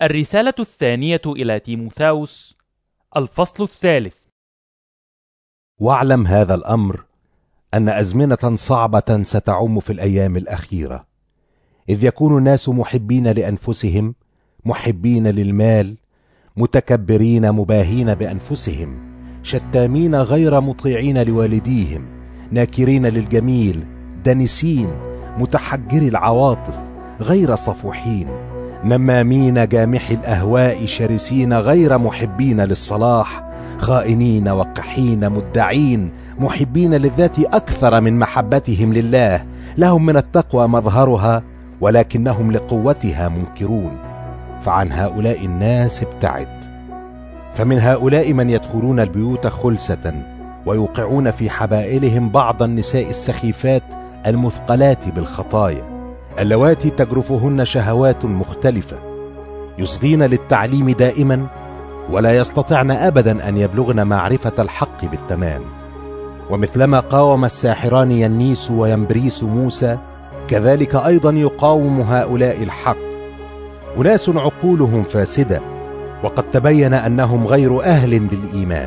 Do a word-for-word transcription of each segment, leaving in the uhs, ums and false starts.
الرسالة الثانية إلى تيموثاوس، الفصل الثالث. واعلم هذا الأمر أن أزمنة صعبة ستعم في الأيام الأخيرة، إذ يكون الناس محبين لأنفسهم، محبين للمال، متكبرين، مباهين بأنفسهم، شتامين، غير مطيعين لوالديهم، ناكرين للجميل، دنسين، متحجري العواطف، غير صفوحين، نمامين، جامحي الأهواء، شرسين، غير محبين للصلاح، خائنين، وقحين، مدعين، محبين للذات أكثر من محبتهم لله، لهم من التقوى مظهرها ولكنهم لقوتها منكرون، فعن هؤلاء الناس ابتعد. فمن هؤلاء من يدخلون البيوت خلسة ويوقعون في حبائلهم بعض النساء السخيفات المثقلات بالخطايا، اللواتي تجرفهن شهوات مختلفة، يصغين للتعليم دائما ولا يستطعن أبدا أن يبلغن معرفة الحق بالتمام. ومثلما قاوم الساحران ينيس وينبريس موسى، كذلك أيضا يقاوم هؤلاء الحق، أناس عقولهم فاسدة، وقد تبين أنهم غير أهل للإيمان،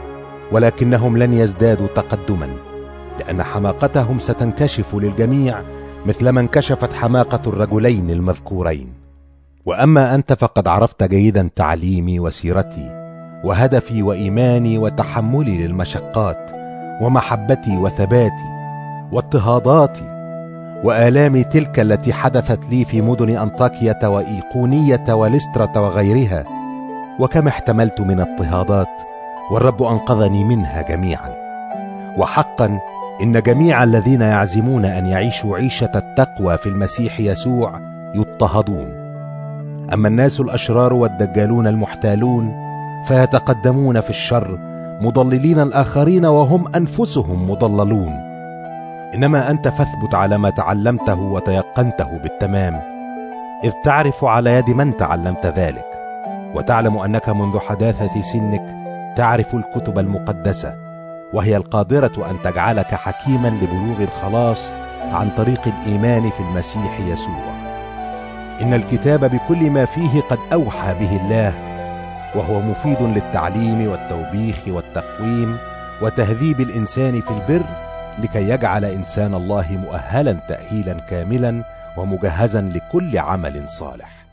ولكنهم لن يزدادوا تقدما، لأن حماقتهم ستنكشف للجميع مثلما انكشفت حماقة الرجلين المذكورين. وأما أنت فقد عرفت جيدا تعليمي وسيرتي وهدفي وإيماني وتحملي للمشقات ومحبتي وثباتي واضطهاداتي وآلامي تلك التي حدثت لي في مدن أنطاكية وإيقونية ولسترة وغيرها، وكم احتملت من اضطهادات والرب أنقذني منها جميعا. وحقا إن جميع الذين يعزمون أن يعيشوا عيشة التقوى في المسيح يسوع يضطهدون. أما الناس الأشرار والدجالون المحتالون فيتقدمون في الشر مضللين الآخرين وهم أنفسهم مضللون. إنما أنت فاثبت على ما تعلمته وتيقنته بالتمام، إذ تعرف على يد من تعلمت ذلك، وتعلم أنك منذ حداثة سنك تعرف الكتب المقدسة، وهي القادرة أن تجعلك حكيما لبلوغ الخلاص عن طريق الإيمان في المسيح يسوع. إن الكتاب بكل ما فيه قد أوحى به الله، وهو مفيد للتعليم والتوبيخ والتقويم وتهذيب الإنسان في البر، لكي يجعل إنسان الله مؤهلا تأهيلا كاملا ومجهزا لكل عمل صالح.